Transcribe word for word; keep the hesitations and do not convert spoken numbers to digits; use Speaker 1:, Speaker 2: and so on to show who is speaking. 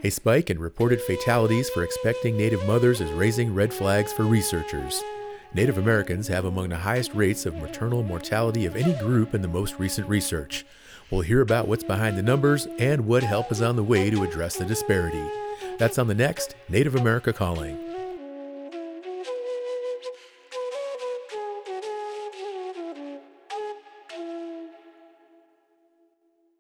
Speaker 1: A spike in reported fatalities for expecting Native mothers is raising red flags for researchers. Native Americans have among the highest rates of maternal mortality of any group in the most recent research. We'll hear about what's behind the numbers and what help is on the way to address the disparity. That's on the next Native America Calling.